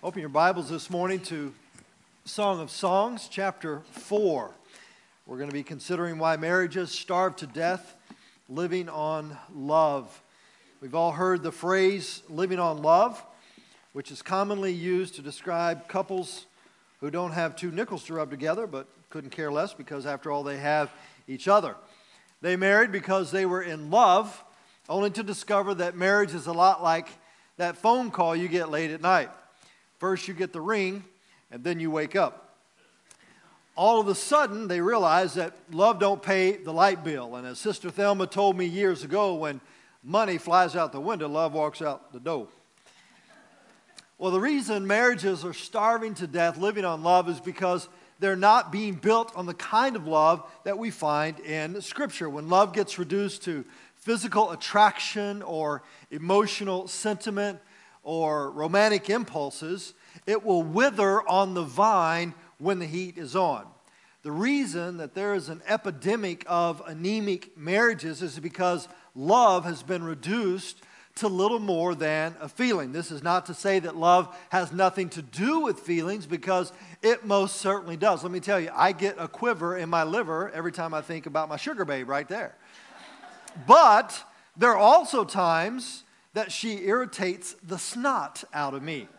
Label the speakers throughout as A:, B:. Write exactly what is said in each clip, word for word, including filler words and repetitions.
A: Open your Bibles this morning to Song of Songs, chapter four. We're going to be considering why marriages starve to death, living on love. We've all heard the phrase living on love, which is commonly used to describe couples who don't have two nickels to rub together, but couldn't care less because after all they have each other. They married because they were in love, only to discover that marriage is a lot like that phone call you get late at night. First you get the ring, and then you wake up. All of a sudden, they realize that love don't pay the light bill. And as Sister Thelma told me years ago, when money flies out the window, love walks out the door. Well, the reason marriages are starving to death, living on love, is because they're not being built on the kind of love that we find in Scripture. When love gets reduced to physical attraction or emotional sentiment, or romantic impulses, it will wither on the vine when the heat is on. The reason that there is an epidemic of anemic marriages is because love has been reduced to little more than a feeling. This is not to say that love has nothing to do with feelings, because it most certainly does. Let me tell you, I get a quiver in my liver every time I think about my sugar babe right there. But there are also times that she irritates the snot out of me.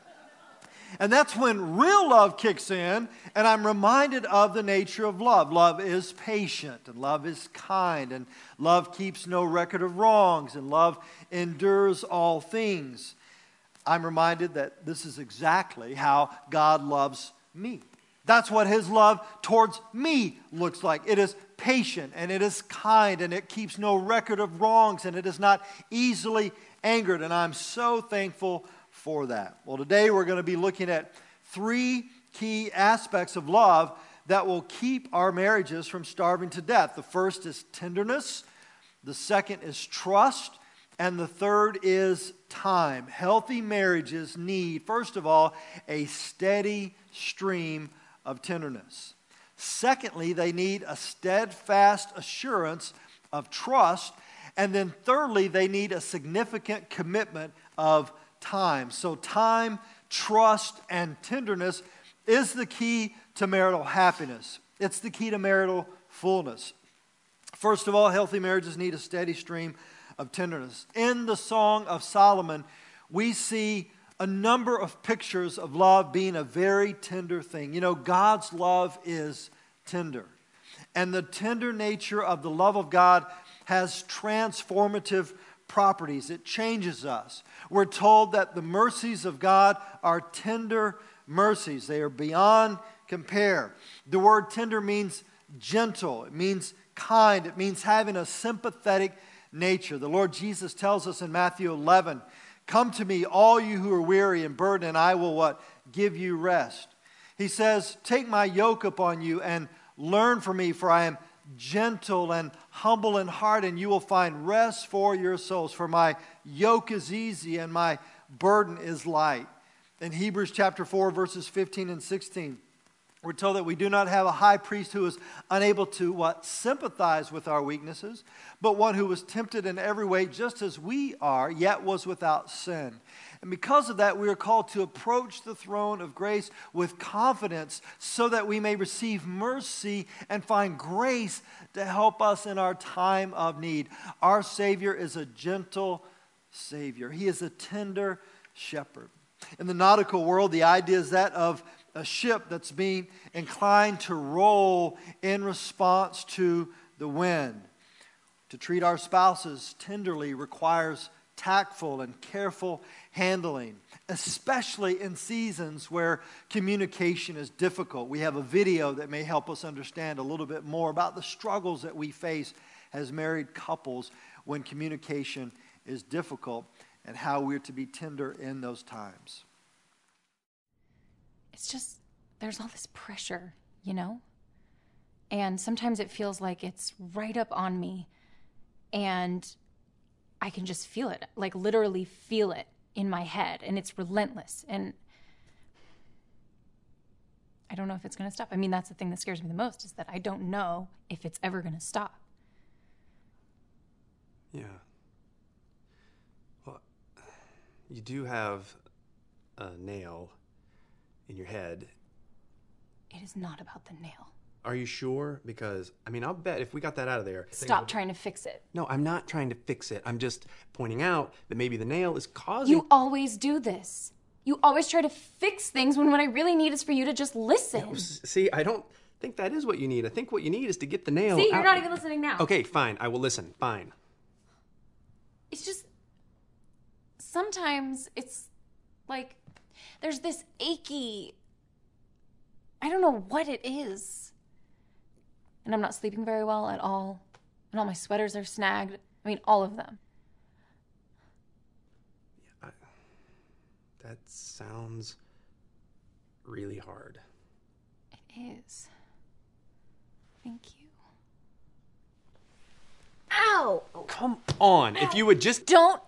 A: And that's when real love kicks in, and I'm reminded of the nature of love. Love is patient, and love is kind, and love keeps no record of wrongs, and love endures all things. I'm reminded that this is exactly how God loves me. That's what His love towards me looks like. It is patient, and it is kind, and it keeps no record of wrongs, and it is not easily angered, and I'm so thankful for that. Well, today we're going to be looking at three key aspects of love that will keep our marriages from starving to death. The first is tenderness, the second is trust, and the third is time. Healthy marriages need, first of all, a steady stream of tenderness. Secondly, they need a steadfast assurance of trust. And then thirdly, they need a significant commitment of time. So time, trust, and tenderness is the key to marital happiness. It's the key to marital fullness. First of all, healthy marriages need a steady stream of tenderness. In the Song of Solomon, we see a number of pictures of love being a very tender thing. You know, God's love is tender. And the tender nature of the love of God has transformative properties. It changes us. We're told that the mercies of God are tender mercies. They are beyond compare. The word tender means gentle. It means kind. It means having a sympathetic nature. The Lord Jesus tells us in Matthew eleven, "Come to me, all you who are weary and burdened, and I will what? Give you rest." He says, "Take my yoke upon you and learn from me, for I am gentle and humble in heart, and you will find rest for your souls. For my yoke is easy and my burden is light." In Hebrews chapter four, verses fifteen and sixteen, we're told that we do not have a high priest who is unable to what? Sympathize with our weaknesses, but one who was tempted in every way just as we are, yet was without sin. And because of that, we are called to approach the throne of grace with confidence so that we may receive mercy and find grace to help us in our time of need. Our Savior is a gentle Savior. He is a tender shepherd. In the nautical world, the idea is that of a ship that's being inclined to roll in response to the wind. To treat our spouses tenderly requires tactful and careful handling, especially in seasons where communication is difficult. We have a video that may help us understand a little bit more about the struggles that we face as married couples when communication is difficult and how we're to be tender in those times.
B: It's just, there's all this pressure, you know? And sometimes it feels like it's right up on me, and I can just feel it, like literally feel it in my head, and it's relentless. And I don't know if it's going to stop. I mean, that's the thing that scares me the most, is that I don't know if it's ever going to stop.
C: Yeah. Well, you do have a nail in your head.
B: It is not about the nail.
C: Are you sure? Because, I mean, I'll bet if we got that out of there...
B: Stop trying to fix it.
C: No, I'm not trying to fix it. I'm just pointing out that maybe the nail is causing...
B: You always do this. You always try to fix things when what I really need is for you to just listen.
C: No, see, I don't think that is what you need. I think what you need is to get the nail
B: See, you're
C: out.
B: not even listening now.
C: Okay, fine. I will listen. Fine.
B: It's just... Sometimes it's like there's this achy... I don't know what it is. And I'm not sleeping very well at all. And all my sweaters are snagged. I mean, all of them.
C: Yeah, I, that sounds really hard.
B: It is. Thank you. Ow!
C: Oh, come on. Ow. If you would just...
B: Don't...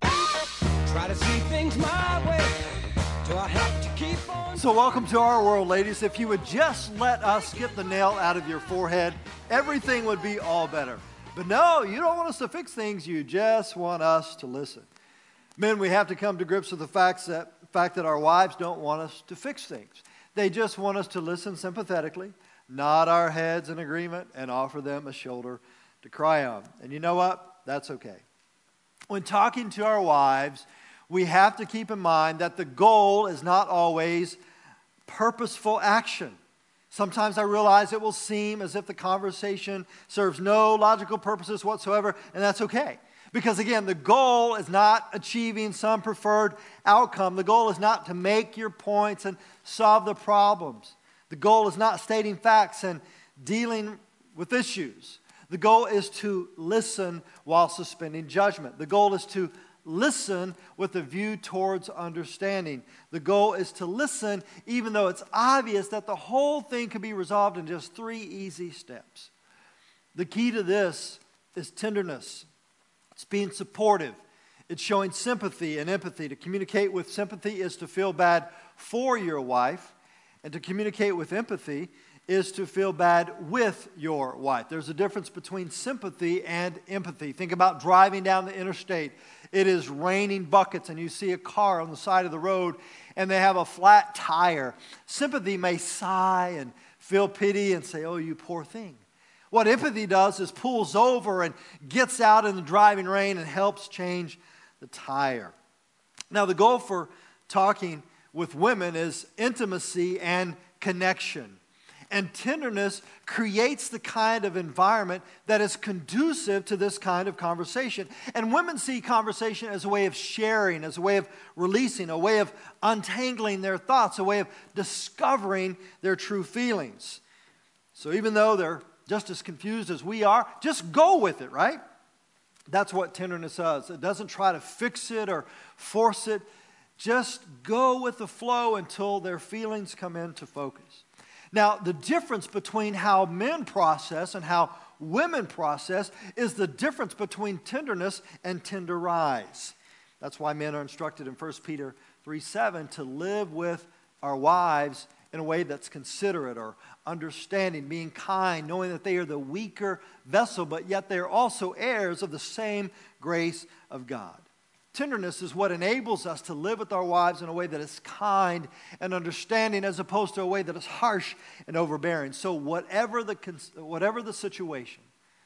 D: Try to see things my way. Do I have to keep on?
A: So welcome to our world, ladies. If you would just let us get the nail out of your forehead, everything would be all better. But no, you don't want us to fix things. You just want us to listen. Men, we have to come to grips with the facts that, fact that our wives don't want us to fix things. They just want us to listen sympathetically, nod our heads in agreement, and offer them a shoulder to cry on. And you know what? That's okay. When talking to our wives, we have to keep in mind that the goal is not always purposeful action. Sometimes I realize it will seem as if the conversation serves no logical purposes whatsoever, and that's okay. Because again, the goal is not achieving some preferred outcome. The goal is not to make your points and solve the problems. The goal is not stating facts and dealing with issues. The goal is to listen while suspending judgment. The goal is to listen with a view towards understanding. The goal is to listen even though it's obvious that the whole thing can be resolved in just three easy steps. The key to this is tenderness. It's being supportive. It's showing sympathy and empathy. To communicate with sympathy is to feel bad for your wife, and to communicate with empathy is to feel bad with your wife. There's a difference between sympathy and empathy. Think about driving down the interstate. It is raining buckets and you see a car on the side of the road and they have a flat tire. Sympathy may sigh and feel pity and say, oh, you poor thing. What empathy does is pulls over and gets out in the driving rain and helps change the tire. Now, the goal for talking with women is intimacy and connection. And tenderness creates the kind of environment that is conducive to this kind of conversation. And women see conversation as a way of sharing, as a way of releasing, a way of untangling their thoughts, a way of discovering their true feelings. So even though they're just as confused as we are, just go with it, right? That's what tenderness does. It doesn't try to fix it or force it. Just go with the flow until their feelings come into focus. Now, the difference between how men process and how women process is the difference between tenderness and tenderize. That's why men are instructed in First Peter three seven to live with our wives in a way that's considerate or understanding, being kind, knowing that they are the weaker vessel, but yet they are also heirs of the same grace of God. Tenderness is what enables us to live with our wives in a way that is kind and understanding as opposed to a way that is harsh and overbearing. So whatever the, whatever the situation,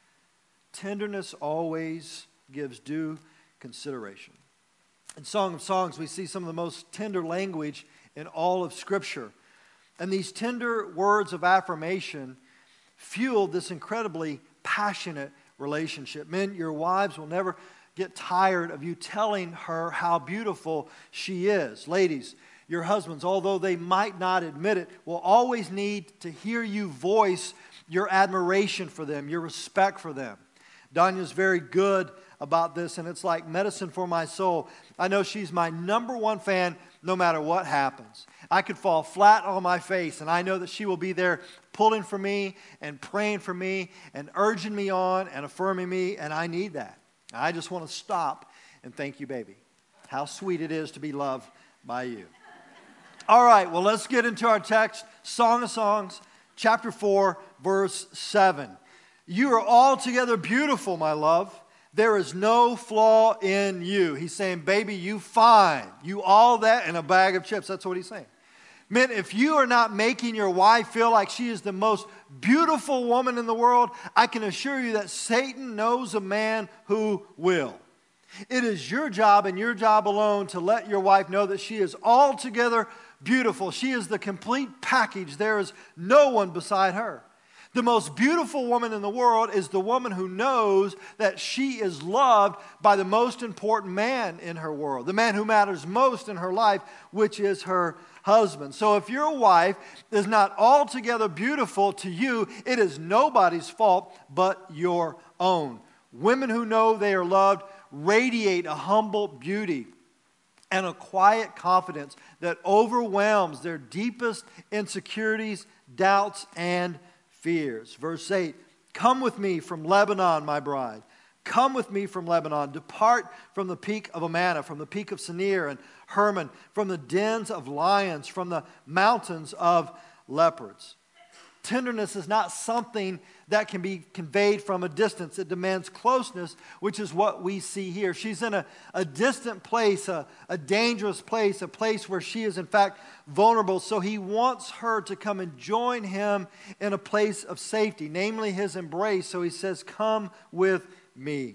A: tenderness always gives due consideration. In Song of Songs, we see some of the most tender language in all of Scripture. And these tender words of affirmation fuel this incredibly passionate relationship. Men, your wives will never get tired of you telling her how beautiful she is. Ladies, your husbands, although they might not admit it, will always need to hear you voice your admiration for them, your respect for them. Danya's very good about this, and it's like medicine for my soul. I know she's my number one fan no matter what happens. I could fall flat on my face, and I know that she will be there pulling for me and praying for me and urging me on and affirming me, and I need that. I just want to stop and thank you, baby. How sweet it is to be loved by you. All right, well, let's get into our text. Song of Songs, chapter four, verse seven. You are altogether beautiful, my love. There is no flaw in you. He's saying, baby, you fine. You all that in a bag of chips. That's what he's saying. Men, if you are not making your wife feel like she is the most beautiful woman in the world, I can assure you that Satan knows a man who will. It is your job and your job alone to let your wife know that she is altogether beautiful. She is the complete package. There is no one beside her. The most beautiful woman in the world is the woman who knows that she is loved by the most important man in her world, the man who matters most in her life, which is her husband. So if your wife is not altogether beautiful to you, it is nobody's fault but your own. Women who know they are loved radiate a humble beauty and a quiet confidence that overwhelms their deepest insecurities, doubts, and fears. Verse eight, come with me from Lebanon, my bride. Come with me from Lebanon. Depart from the peak of Amana, from the peak of Senir and Hermon, from the dens of lions, from the mountains of leopards. Tenderness is not something that can be conveyed from a distance. It demands closeness, which is what we see here. She's in a, a distant place, a, a dangerous place, a place where she is in fact vulnerable. So he wants her to come and join him in a place of safety, namely his embrace. So he says, come with me.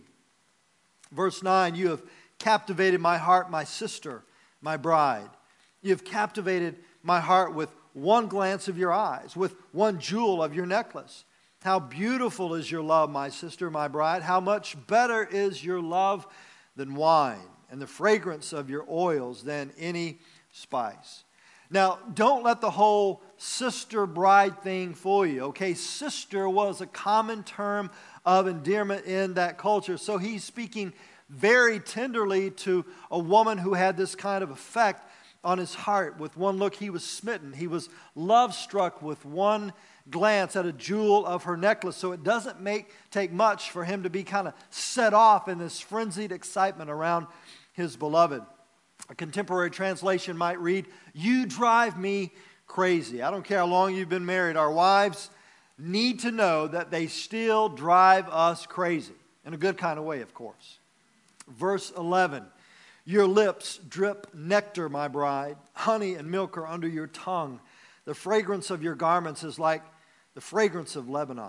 A: Verse nine, you have captivated my heart, my sister, my bride. You have captivated my heart with one glance of your eyes, with one jewel of your necklace. How beautiful is your love, my sister, my bride. How much better is your love than wine, and the fragrance of your oils than any spice. Now, don't let the whole sister-bride thing fool you, okay? Sister was a common term of endearment in that culture. So he's speaking very tenderly to a woman who had this kind of effect on his heart. With one look, he was smitten. He was love-struck with one glance at a jewel of her necklace. So it doesn't make take much for him to be kind of set off in this frenzied excitement around his beloved. A contemporary translation might read, you drive me crazy. I don't care how long you've been married. Our wives need to know that they still drive us crazy. In a good kind of way, of course. Verse eleven. Your lips drip nectar, my bride. Honey and milk are under your tongue. The fragrance of your garments is like the fragrance of Lebanon.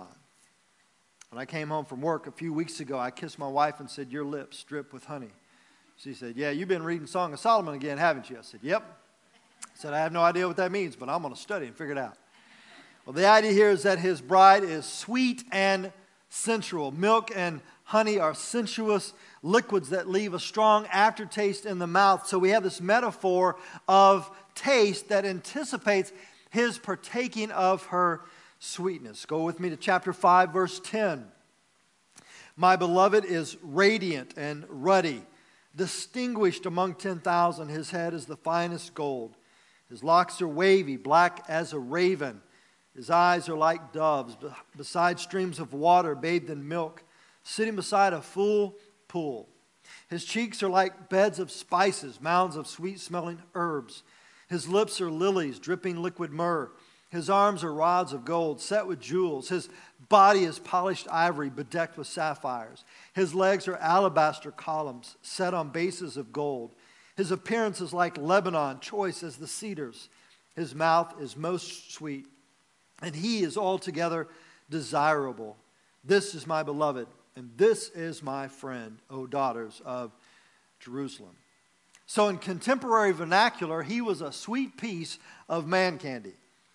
A: When I came home from work a few weeks ago, I kissed my wife and said, your lips drip with honey. She said, yeah, you've been reading Song of Solomon again, haven't you? I said, yep. I said, I have no idea what that means, but I'm going to study and figure it out. Well, the idea here is that his bride is sweet and sensual. Milk and honey are sensuous liquids that leave a strong aftertaste in the mouth. So we have this metaphor of taste that anticipates his partaking of her sweetness. Go with me to chapter five, verse ten. My beloved is radiant and ruddy, distinguished among ten thousand. His head is the finest gold. His locks are wavy, black as a raven. His eyes are like doves, beside streams of water bathed in milk, sitting beside a full pool. His cheeks are like beds of spices, mounds of sweet-smelling herbs. His lips are lilies, dripping liquid myrrh. His arms are rods of gold, set with jewels. His body is polished ivory, bedecked with sapphires. His legs are alabaster columns, set on bases of gold. His appearance is like Lebanon, choice as the cedars. His mouth is most sweet, and he is altogether desirable. This is my beloved, and this is my friend, O daughters of Jerusalem. So in contemporary vernacular, he was a sweet piece of man candy.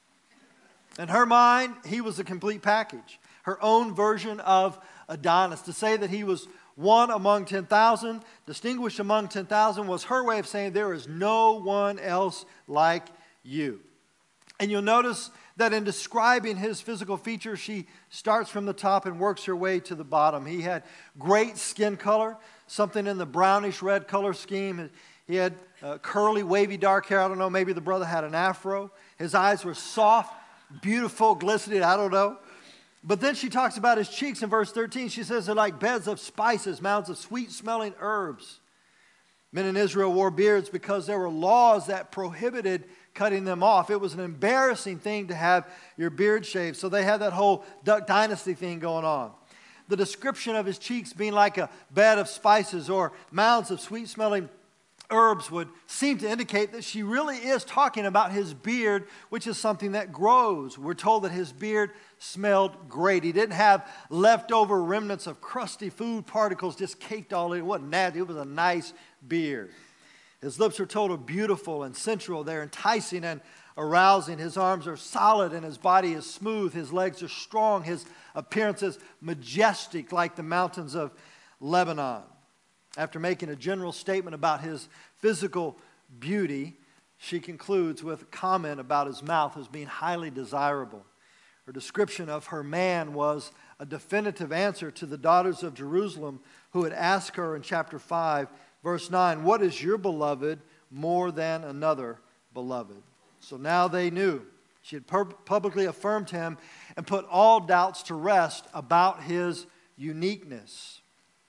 A: In her mind, he was a complete package. Her own version of Adonis. To say that he was one among ten thousand, distinguished among ten thousand, was her way of saying there is no one else like you. And you'll notice that in describing his physical features, she starts from the top and works her way to the bottom. He had great skin color, something in the brownish red color scheme. He had uh, curly, wavy, dark hair. I don't know, maybe the brother had an afro. His eyes were soft, beautiful, glistening, I don't know. But then she talks about his cheeks in verse thirteen. She says they're like beds of spices, mounds of sweet-smelling herbs. Men in Israel wore beards because there were laws that prohibited cutting them off. It was an embarrassing thing to have your beard shaved. So they had that whole Duck Dynasty thing going on. The description of his cheeks being like a bed of spices or mounds of sweet-smelling herbs would seem to indicate that she really is talking about his beard, which is something that grows. We're told that his beard smelled great. He didn't have leftover remnants of crusty food particles just caked all in. It wasn't nasty. It was a nice beard. His lips are told are beautiful and sensual. They're enticing and arousing. His arms are solid and his body is smooth. His legs are strong. His appearance is majestic like the mountains of Lebanon. After making a general statement about his physical beauty, she concludes with a comment about his mouth as being highly desirable. Her description of her man was a definitive answer to the daughters of Jerusalem who had asked her in chapter five, verse nine, "What is your beloved more than another beloved?" So now they knew. She had publicly affirmed him and put all doubts to rest about his uniqueness.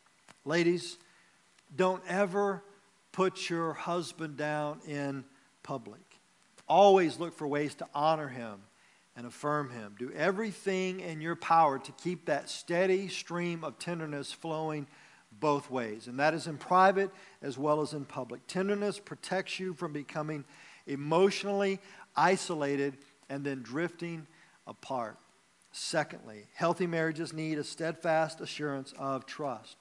A: Ladies, don't ever put your husband down in public. Always look for ways to honor him and affirm him. Do everything in your power to keep that steady stream of tenderness flowing both ways. And that is in private as well as in public. Tenderness protects you from becoming emotionally isolated and then drifting apart. Secondly, healthy marriages need a steadfast assurance of trust.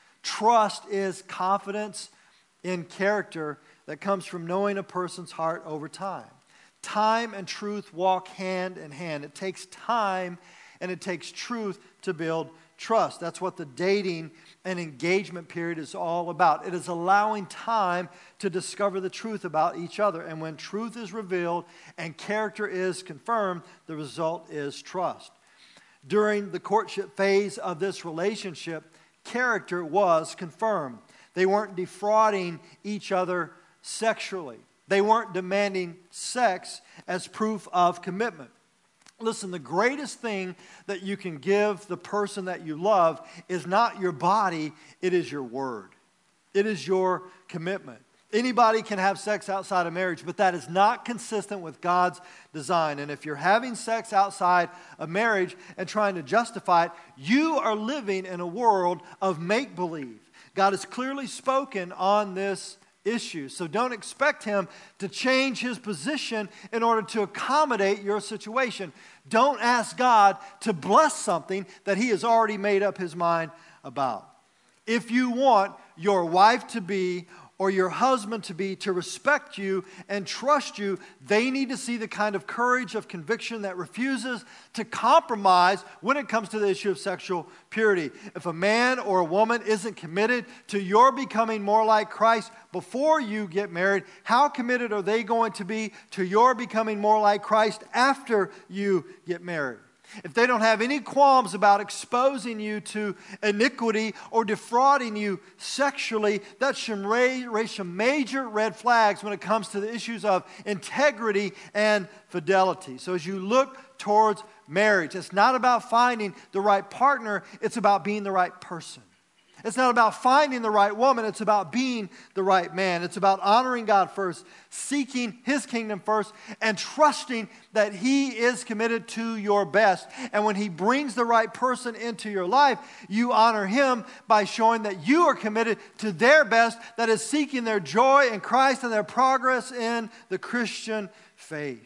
A: Trust is confidence in character that comes from knowing a person's heart over time. Time and truth walk hand in hand. It takes time and it takes truth to build trust. That's what the dating and engagement period is all about. It is allowing time to discover the truth about each other. And when truth is revealed and character is confirmed, the result is trust. During the courtship phase of this relationship, character was confirmed. They weren't defrauding each other sexually. They weren't demanding sex as proof of commitment. Listen, the greatest thing that you can give the person that you love is not your body, it is your word. It is your commitment. Anybody can have sex outside of marriage, but that is not consistent with God's design. And if you're having sex outside of marriage and trying to justify it, you are living in a world of make-believe. God has clearly spoken on this issue, so don't expect him to change his position in order to accommodate your situation. Don't ask God to bless something that he has already made up his mind about. If you want your wife to be or your husband to be to respect you and trust you, they need to see the kind of courage of conviction that refuses to compromise when it comes to the issue of sexual purity. If a man or a woman isn't committed to your becoming more like Christ before you get married, how committed are they going to be to your becoming more like Christ after you get married? If they don't have any qualms about exposing you to iniquity or defrauding you sexually, that should raise, raise some major red flags when it comes to the issues of integrity and fidelity. So as you look towards marriage, it's not about finding the right partner, it's about being the right person. It's not about finding the right woman, it's about being the right man. It's about honoring God first, seeking his kingdom first, and trusting that he is committed to your best. And when he brings the right person into your life, you honor him by showing that you are committed to their best, that is seeking their joy in Christ and their progress in the Christian faith.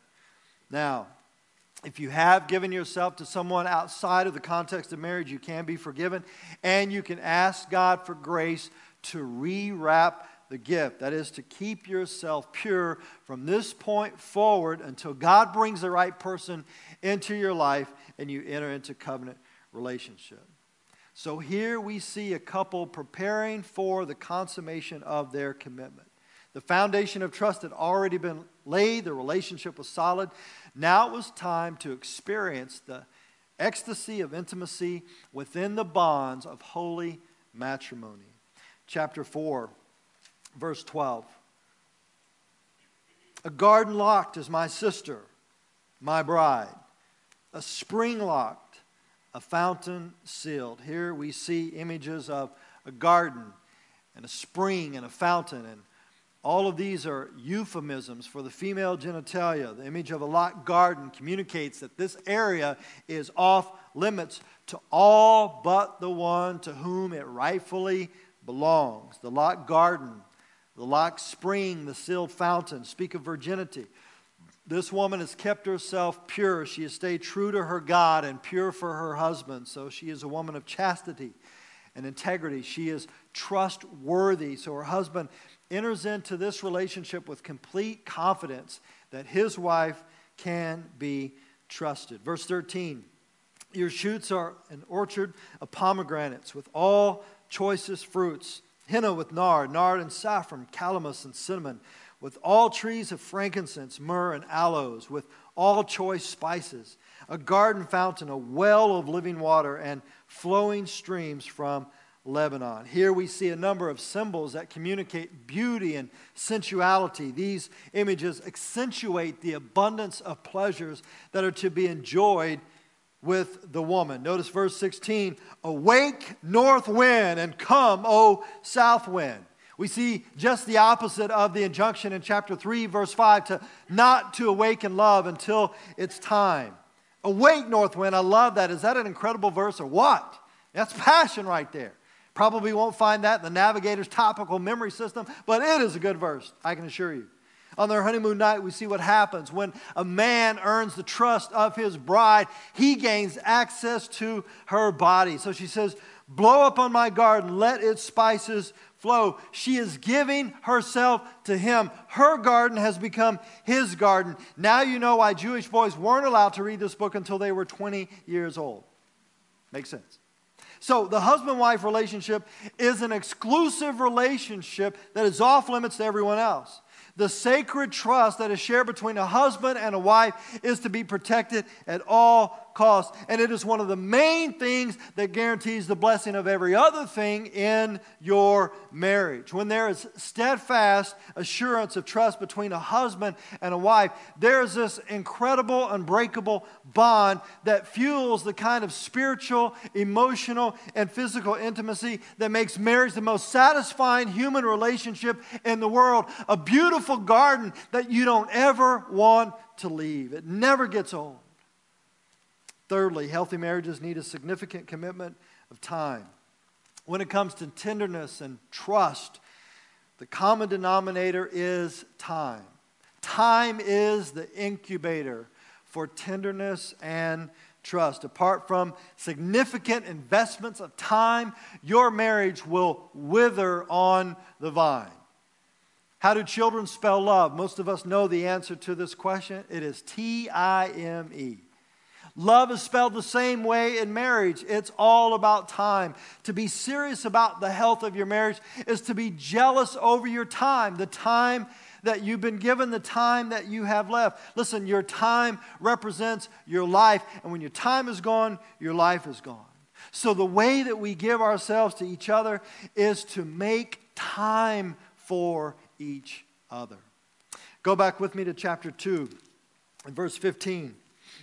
A: Now, if you have given yourself to someone outside of the context of marriage, you can be forgiven, and you can ask God for grace to rewrap the gift. That is, to keep yourself pure from this point forward until God brings the right person into your life and you enter into covenant relationship. So here we see a couple preparing for the consummation of their commitment. The foundation of trust had already been laid. The relationship was solid. Now it was time to experience the ecstasy of intimacy within the bonds of holy matrimony. Chapter four, verse twelve. A garden locked is my sister, my bride. A spring locked, a fountain sealed. Here we see images of a garden and a spring and a fountain, and all of these are euphemisms for the female genitalia. The image of a locked garden communicates that this area is off limits to all but the one to whom it rightfully belongs. The locked garden The locked spring, the sealed fountain, speak of virginity. This woman has kept herself pure. She has stayed true to her God and pure for her husband. So she is a woman of chastity and integrity. She is trustworthy. So her husband enters into this relationship with complete confidence that his wife can be trusted. Verse thirteen, your shoots are an orchard of pomegranates with all choicest fruits. Henna with nard, nard and saffron, calamus and cinnamon, with all trees of frankincense, myrrh and aloes, with all choice spices, a garden fountain, a well of living water, and flowing streams from Lebanon. Here we see a number of symbols that communicate beauty and sensuality. These images accentuate the abundance of pleasures that are to be enjoyed with the woman. Notice verse sixteen, awake north wind and come, O south wind. We see just the opposite of the injunction in chapter three, verse five, to not to awaken love until it's time. Awake north wind, I love that. Is that an incredible verse or what? That's passion right there. Probably won't find that in the Navigator's topical memory system, but it is a good verse, I can assure you. On their honeymoon night, we see what happens. When a man earns the trust of his bride, he gains access to her body. So she says, blow up on my garden, let its spices flow. She is giving herself to him. Her garden has become his garden. Now you know why Jewish boys weren't allowed to read this book until they were twenty years old. Makes sense. So the husband-wife relationship is an exclusive relationship that is off limits to everyone else. The sacred trust that is shared between a husband and a wife is to be protected at all costs. And it is one of the main things that guarantees the blessing of every other thing in your marriage. When there is steadfast assurance of trust between a husband and a wife, there is this incredible, unbreakable bond that fuels the kind of spiritual, emotional, and physical intimacy that makes marriage the most satisfying human relationship in the world. A beautiful garden that you don't ever want to leave. It never gets old. Thirdly, healthy marriages need a significant commitment of time. When it comes to tenderness and trust, the common denominator is time. Time is the incubator for tenderness and trust. Apart from significant investments of time, your marriage will wither on the vine. How do children spell love? Most of us know the answer to this question. It is T I M E. Love is spelled the same way in marriage. It's all about time. To be serious about the health of your marriage is to be jealous over your time, the time that you've been given, the time that you have left. Listen, your time represents your life, and when your time is gone, your life is gone. So the way that we give ourselves to each other is to make time for each other. Go back with me to chapter two, and verse fifteen.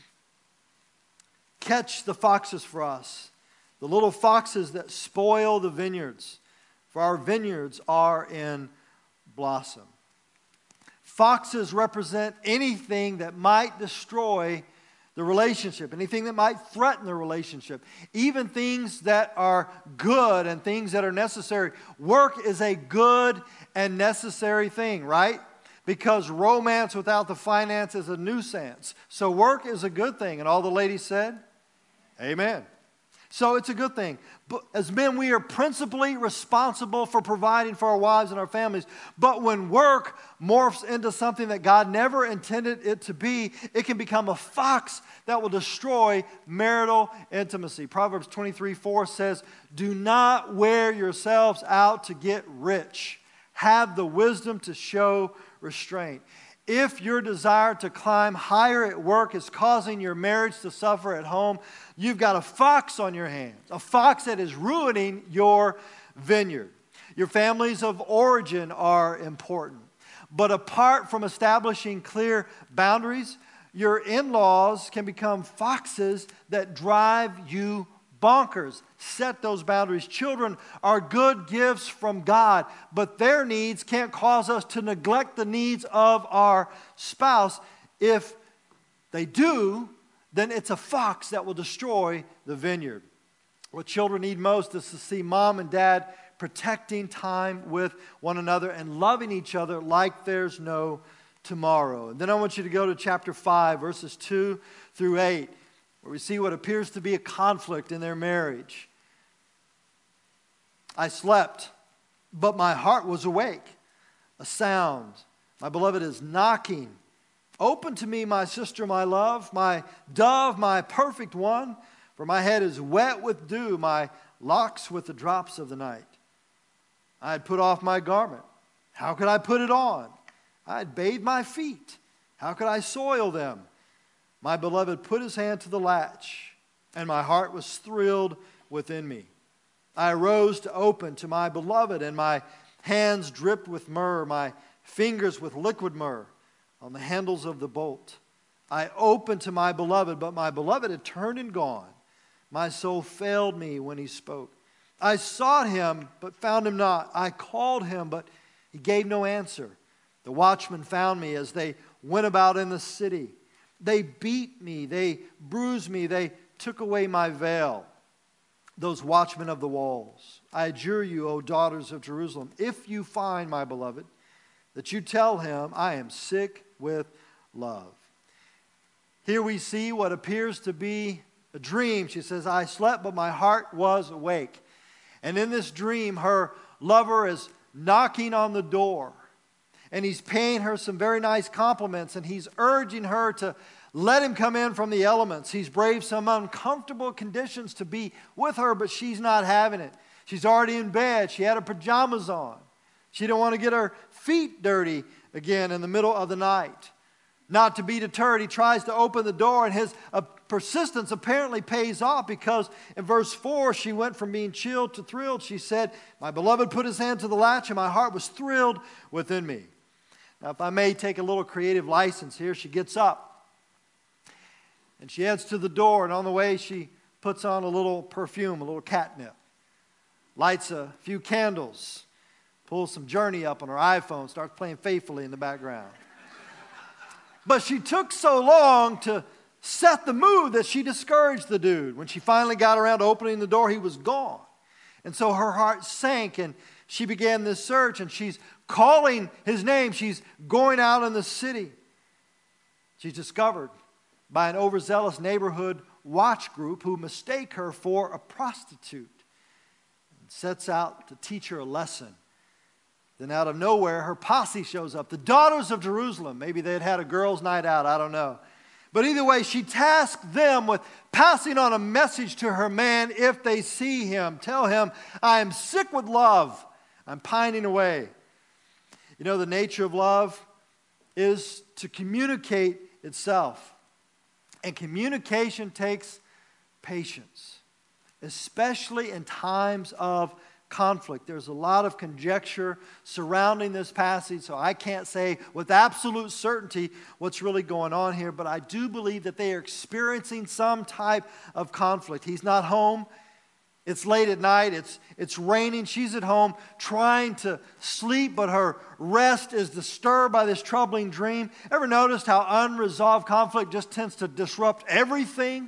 A: Catch the foxes for us, the little foxes that spoil the vineyards, for our vineyards are in blossom. Foxes represent anything that might destroy the relationship, anything that might threaten the relationship, even things that are good and things that are necessary. Work is a good and necessary thing, right? Because romance without the finance is a nuisance. So work is a good thing. And all the ladies said, amen. So it's a good thing. But as men, we are principally responsible for providing for our wives and our families. But when work morphs into something that God never intended it to be, it can become a fox that will destroy marital intimacy. Proverbs twenty-three four says, do not wear yourselves out to get rich. Have the wisdom to show restraint. If your desire to climb higher at work is causing your marriage to suffer at home, you've got a fox on your hands, a fox that is ruining your vineyard. Your families of origin are important. But apart from establishing clear boundaries, your in-laws can become foxes that drive you bonkers. Set those boundaries. Children are good gifts from God, but their needs can't cause us to neglect the needs of our spouse. If they do, then it's a fox that will destroy the vineyard. What children need most is to see mom and dad protecting time with one another and loving each other like there's no tomorrow. And then I want you to go to chapter five, verses two through eight, where we see what appears to be a conflict in their marriage. I slept, but my heart was awake. A sound, my beloved is knocking. Open to me, my sister, my love, my dove, my perfect one, for my head is wet with dew, my locks with the drops of the night. I had put off my garment. How could I put it on? I had bathed my feet. How could I soil them? My beloved put his hand to the latch, and my heart was thrilled within me. I arose to open to my beloved, and my hands dripped with myrrh, my fingers with liquid myrrh on the handles of the bolt. I opened to my beloved, but my beloved had turned and gone. My soul failed me when he spoke. I sought him, but found him not. I called him, but he gave no answer. The watchmen found me as they went about in the city. They beat me, they bruised me, they took away my veil. Those watchmen of the walls, I adjure you, O daughters of Jerusalem, if you find my beloved, that you tell him, I am sick with love. Here we see what appears to be a dream. She says, I slept, but my heart was awake. And in this dream, her lover is knocking on the door. And he's paying her some very nice compliments. And he's urging her to let him come in from the elements. He's braved some uncomfortable conditions to be with her, but she's not having it. She's already in bed. She had her pajamas on. She didn't want to get her feet dirty again in the middle of the night. Not to be deterred, he tries to open the door, and his uh, persistence apparently pays off, because in verse four, she went from being chilled to thrilled. She said, my beloved put his hand to the latch, and my heart was thrilled within me. Now, if I may take a little creative license here, she gets up, and she heads to the door, and on the way, she puts on a little perfume, a little catnip, lights a few candles, pulls some Journey up on her iPhone, starts playing Faithfully in the background. But she took so long to set the mood that she discouraged the dude. When she finally got around to opening the door, he was gone. And so her heart sank, and she began this search, and she's calling his name. She's going out in the city. She's discovered by an overzealous neighborhood watch group who mistake her for a prostitute and sets out to teach her a lesson. Then out of nowhere, her posse shows up. The daughters of Jerusalem. Maybe they had had a girls' night out. I don't know. But either way, she tasked them with passing on a message to her man if they see him. Tell him, I am sick with love. I'm pining away. You know, the nature of love is to communicate itself. And communication takes patience, especially in times of conflict. There's a lot of conjecture surrounding this passage, so I can't say with absolute certainty what's really going on here, but I do believe that they are experiencing some type of conflict. He's not home. It's late at night. It's, it's raining. She's at home trying to sleep, but her rest is disturbed by this troubling dream. Ever noticed how unresolved conflict just tends to disrupt everything?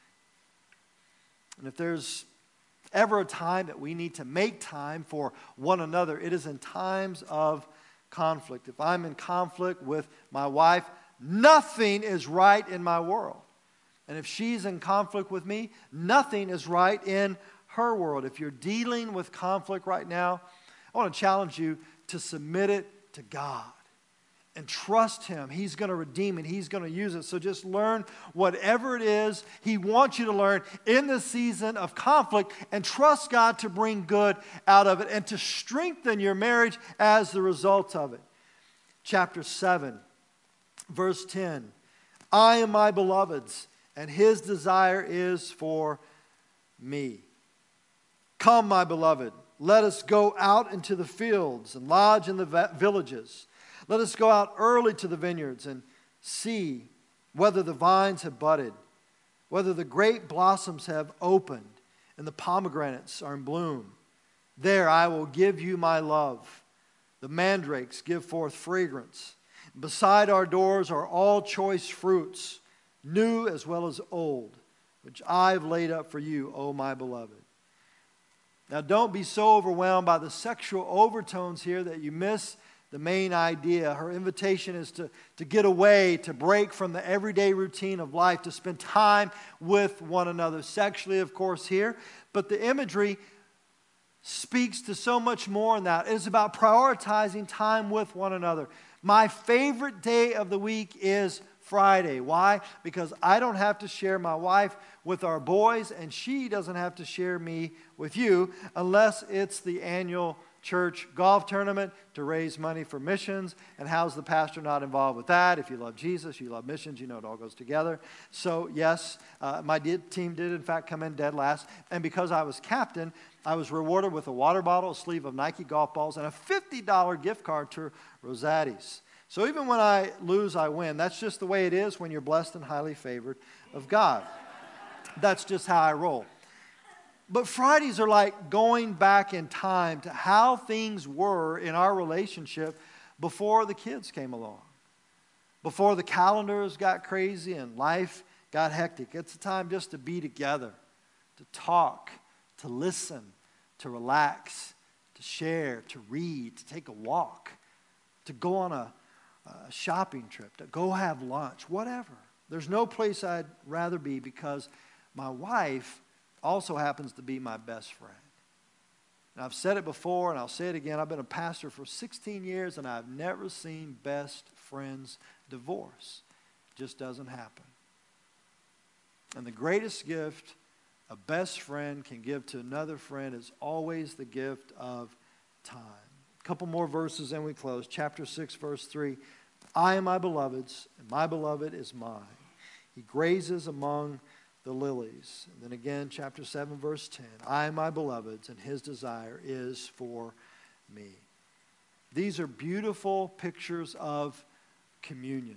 A: And if there's ever a time that we need to make time for one another, it is in times of conflict. If I'm in conflict with my wife, nothing is right in my world. And if she's in conflict with me, nothing is right in her world. If you're dealing with conflict right now, I want to challenge you to submit it to God and trust Him. He's going to redeem it. He's going to use it. So just learn whatever it is He wants you to learn in this season of conflict, and trust God to bring good out of it and to strengthen your marriage as the result of it. Chapter seven, verse ten. I am my beloved's, and his desire is for me. Come, my beloved, let us go out into the fields and lodge in the villages. Let us go out early to the vineyards and see whether the vines have budded, whether the grape blossoms have opened, and the pomegranates are in bloom. There I will give you my love. The mandrakes give forth fragrance. Beside our doors are all choice fruits, new as well as old, which I've laid up for you, O my beloved. Now, don't be so overwhelmed by the sexual overtones here that you miss the main idea. Her invitation is to, to get away, to break from the everyday routine of life, to spend time with one another. Sexually, of course, here. But the imagery speaks to so much more than that. It is about prioritizing time with one another. My favorite day of the week is Friday. Why? Because I don't have to share my wife with our boys, and she doesn't have to share me with you unless it's the annual church golf tournament to raise money for missions. And how's the pastor not involved with that? If you love Jesus, you love missions, you know it all goes together. So yes, uh, my did, team did in fact come in dead last. And because I was captain, I was rewarded with a water bottle, a sleeve of Nike golf balls, and a fifty dollar gift card to Rosati's. So even when I lose, I win. That's just the way it is when you're blessed and highly favored of God. That's just how I roll. But Fridays are like going back in time to how things were in our relationship before the kids came along. Before the calendars got crazy and life got hectic. It's a time just to be together, to talk, to listen, to relax, to share, to read, to take a walk, to go on a, a shopping trip, to go have lunch, whatever. There's no place I'd rather be because my wife also happens to be my best friend. And I've said it before and I'll say it again. I've been a pastor for sixteen years and I've never seen best friends divorce. It just doesn't happen. And the greatest gift a best friend can give to another friend is always the gift of time. A couple more verses and we close. Chapter six, verse three. I am my beloved's, and my beloved is mine. He grazes among the lilies. And then again, chapter seven, verse ten. I am my beloved's, and his desire is for me. These are beautiful pictures of communion.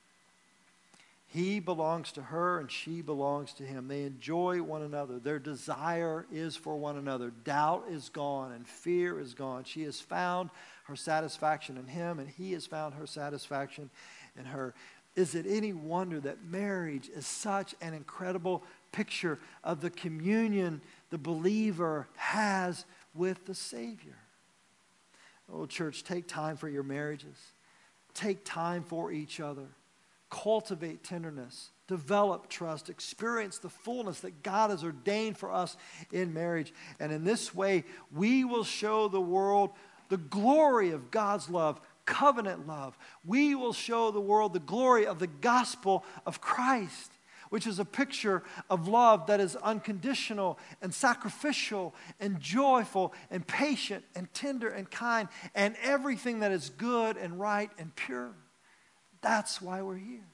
A: He belongs to her, and she belongs to him. They enjoy one another. Their desire is for one another. Doubt is gone, and fear is gone. She has found her satisfaction in him, and he has found her satisfaction in her. Is it any wonder that marriage is such an incredible picture of the communion the believer has with the Savior? Oh, church, take time for your marriages. Take time for each other. Cultivate tenderness. Develop trust. Experience the fullness that God has ordained for us in marriage. And in this way, we will show the world the glory of God's love, covenant love. We will show the world the glory of the gospel of Christ, which is a picture of love that is unconditional and sacrificial and joyful and patient and tender and kind and everything that is good and right and pure. That's why we're here.